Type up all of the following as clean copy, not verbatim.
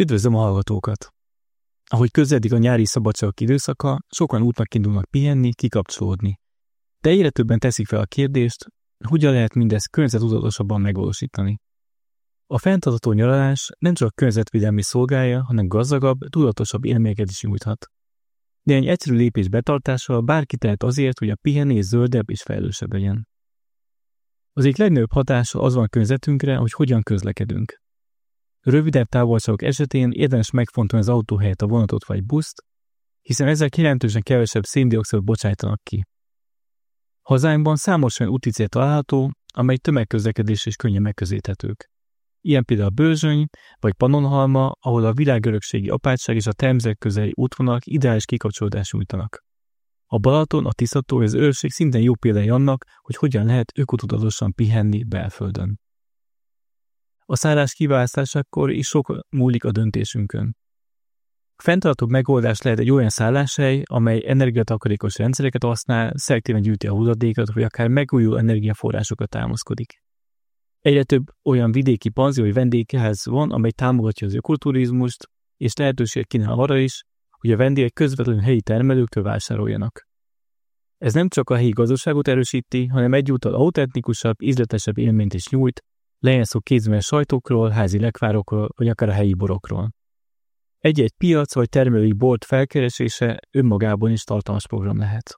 Üdvözlöm a hallgatókat! Ahogy közeledik a nyári szabadságok időszaka, sokan útnak indulnak pihenni, kikapcsolódni. De egyre többen teszik fel a kérdést, hogyan lehet mindezt környezetudatosabban megvalósítani. A fenntartható nyaralás nem csak környezetvédelmi szolgálja, hanem gazdagabb, tudatosabb élményeket is nyújthat. De egy egyszerű lépés betartása bárki tehet azért, hogy a pihenés zöldebb és fejlősebb legyen. Az egyik legnagyobb hatása az van a környezetünkre, hogy hogyan közlekedünk. Rövidebb távolságok esetén érdemes megfontolni az autó helyett a vonatot vagy buszt, hiszen ezek jelentősen kevesebb szén-dioxidot bocsájtanak ki. Hazánkban számos olyan úticél található, amely tömegközlekedés és könnyen megközelíthetők. Ilyen például a Bőzsöny vagy Pannonhalma, ahol a világörökségi apátság és a természet közeli útvonalak ideális kikapcsolódást nyújtanak. A Balaton, a Tisza-tó és az Őrség szintén jó példái annak, hogy hogyan lehet ökotudatosan pihenni belföldön. A szállás kiválasztásakor is sok múlik a döntésünkön. Fenntarthatóbb megoldás lehet egy olyan szálláshely, amely energiatakarékos rendszereket használ, szelektíven gyűjti a hulladékot, vagy akár megújuló energiaforrásokat támaszkodik. Egyre több olyan vidéki panzió vagy vendégház van, amely támogatja az ökoturizmust, és lehetőséget kínál arra is, hogy a vendégek közvetlenül helyi termelőktől vásároljanak. Ez nem csak a helyi gazdaságot erősíti, hanem egyúttal autentikusabb, ízletesebb élményt is nyújt, legyen szó kézműves sajtokról, házi lekvárokról, vagy akár a helyi borokról. Egy-egy piac vagy termelői bolt felkeresése önmagában is tartalmas program lehet.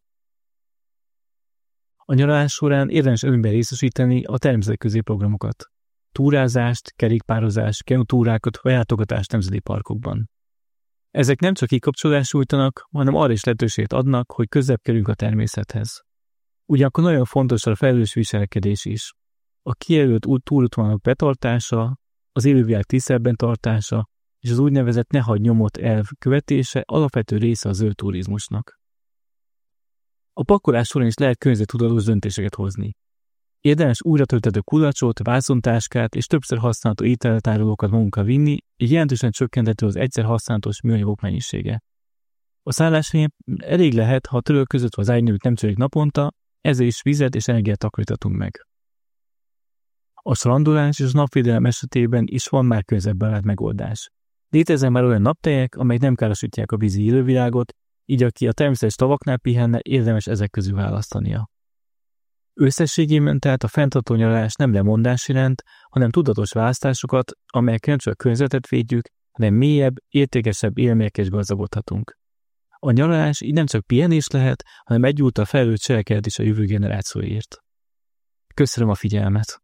A nyaralás során érdemes előnyben részesíteni a természetközi programokat. Túrázást, kerékpározást, kenutúrákat vagy látogatást nemzeti parkokban. Ezek nem csak kikapcsolást nyújtanak, hanem arra is lehetőséget adnak, hogy közelebb kerüljünk a természethez. Ugyanakkor nagyon fontos a felelős viselkedés is. A kijelölt túrútvonalak betartása, az élővilág tiszteletben tartása és az úgynevezett ne hagy nyomot elv követése alapvető része a zöld turizmusnak. A pakolás során is lehet környezettudatos döntéseket hozni. Érdemes újra tölthető kulacsot, vászontáskát és többször használható ételtárolókat magunkkal vinni, így jelentősen csökkenthető az egyszer használatos műanyagok mennyisége. A szálláshelyen elég lehet, ha a török között az ágynőt nem cseréljük naponta, ezzel is vizet és energiát takarítatunk meg. A strandolás és a napvédelem esetében is van már környezetbarát megoldás. Léteznek már olyan naptejek, amelyek nem károsítják a vízi élővilágot, így aki a természetes tavaknál pihenne, érdemes ezek közül választania. Összességében tehát a fenntartható nyaralás nem lemondás jelent, hanem tudatos választásokat, amelyek nem csak a környezetet védjük, hanem mélyebb, értékesebb élményekkel is gazdagodhatunk. A nyaralás így nem csak pihenés lehet, hanem egyúttal felelőtt cselekedet is a jövő generációért. Köszönöm a figyelmet!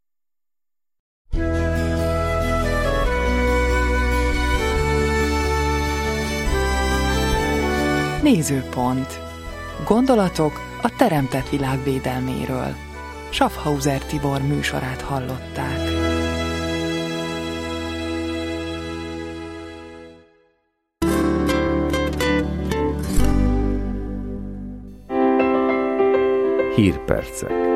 Nézőpont. Gondolatok a teremtett világ védelméről. Schaffhauser Tibor műsorát hallották. Hírpercek.